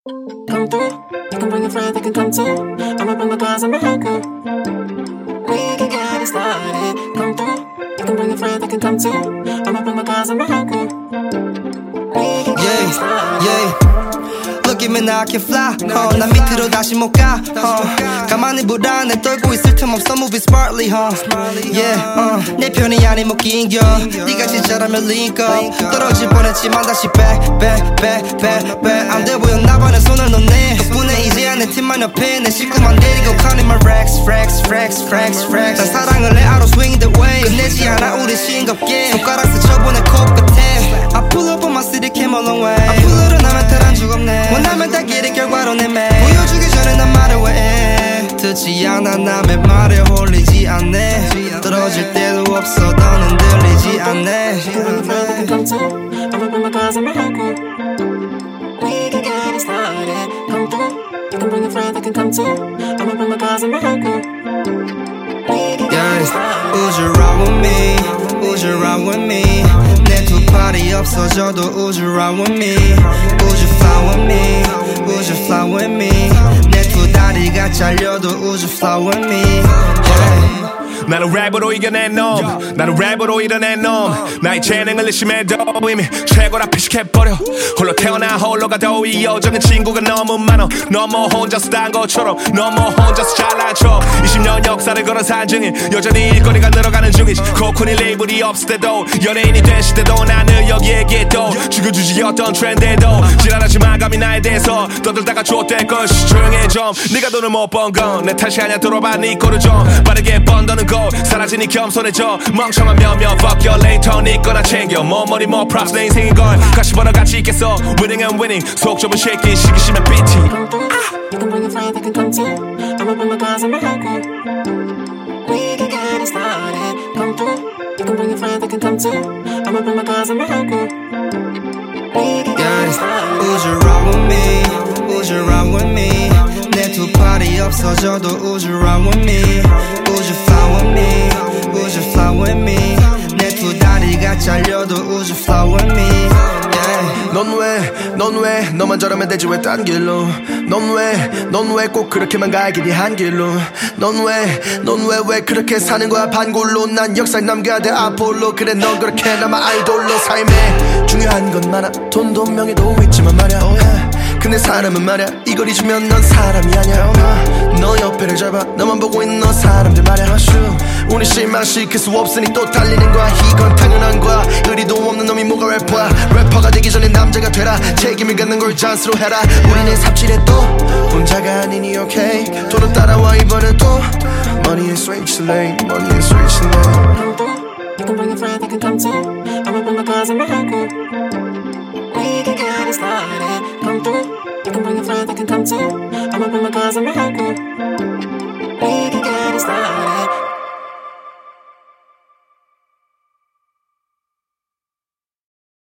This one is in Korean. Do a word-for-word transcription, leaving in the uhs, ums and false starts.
Come through, you can bring your friends, they can come too. I'ma bring my guys, I'ma help you. We can get it started. Come through, you can bring your friends, they can come too. I'ma bring my guys, I'ma help you. We can get it started. Yeah. Look at me now I can fly uh, 난 밑으로 다시 못 가 uh, 가만히 불안해 떨고 있을 틈 없어 moving smartly huh? Yeah, uh, 내 편이 아닌 못 긴겨 네가 진짜라면 link up 떨어질 뻔했지만 다시 back back back back back 안 돼 보여 나반에 손을 놓네 덕분에 이제야 내 팀만 옆에 내 식구만 데리고 counting my racks racks racks racks racks 난 사랑을 해 I don't swing the way 끝내지 않아 우리 싱겁게 손가락 스쳐보내 컵 같아 I pull up on my city came a long way I pull up 나면 테란 죽었네 원하면 다 길의 결과로 내매 보여주기 전에 난 말을 왜 듣지 않아 남의 말에 홀리지 않네 떨어질 때도 없어 더는 들리지 않네 Come to, I'ma bring my guys, I'ma help you. We can get it started. Come through, you can bring your friends, they can come too. I'ma bring my guys, I'ma help you. We can get it started. Would you ride with me? Would you ride with me? 내 두 팔이 없어져도 Would you ride with me? Would you fly with me? Would you fly with me? 내 두 다리가 잘려도 Would you fly with me? Yeah. 나는 랩으로 이겨낸 놈 나는 랩으로 일어낸 놈 나의 재능을 의심해도 이미 최고라 피식해버려 홀로 태어나 홀로 가도 이 여정은 친구가 너무 많아 너무 혼자서 딴 것처럼 너무 혼자서 잘난 척 이십 년 역사를 걸은 산증인 여전히 일거리가 늘어가는 중이지 코코니 레이블이 없을 때도 연예인이 된 시대도 나는 여기에 또 죽여주지 어떤 트렌드에도 지랄하지 마 감히 나에 대해서 떠들다가 좆될 것이 조용해 좀 네가 돈을 못 번 건 내 탓이 아니야 들어봐 네 꼴을 좀 빠르게 번더는 거 사라지니 겸손해져 멍청한 몇몇 fuck your lane 턴 있거나 챙겨 뭐 머리 뭐 props 내 인생인걸 같이 벌어 같이 있겠어 winning and winning 속 좁은 shaking 시기심에 비티 Come through, you can bring your friends, they can come too. I'ma bring my guys, I'ma help you. We can get it started. Come through, you can bring your friends, they can come too. I'ma bring my guys, I'ma help you. We can get it started. Would you ride with me? Would you ride with me? 내 두 팔이 없어져도 Would you ride with me? Would you fly with me? Would you fly with me? 내 두 다리가 잘려도 Would you fly with me? Yeah. 넌 왜, 넌 왜, 너만 저러면 되지 왜 딴 길로 넌 왜, 넌 왜 꼭 그렇게만 가야 길이 한 길로 넌 왜, 넌 왜 왜 그렇게 사는 거야 반골로 난 역사에 남겨야 돼 아폴로 그래 넌 그렇게 남아 아이돌로 삶에 중요한 건 많아 돈도 명예도 있지만 말야 oh yeah. 근데 사람은 말야 이걸 잊으면 넌 사람이 아니야 oh. 너 옆에를 잡아 너만 보고 있는 너 사람들 말야 우리 실망시킬 수 없으니 또 달리는 거야 이건 당연한 거야 의리도 없는 놈이 뭐가 래퍼야 래퍼가 되기 전에 남자가 되라 책임을 갖는 걸 잔스로 해라 우리는 삽질해 또 혼자가 아니니 okay 돈은 따라와 이번엔 또 Money is switch lane Money is switch lane Come through, you can bring your friends, they can come too. I'ma bring my guys, I'ma help you. We can get it started. Come through, you can bring your friends, they can come too. I'ma bring my guys, I'ma help you.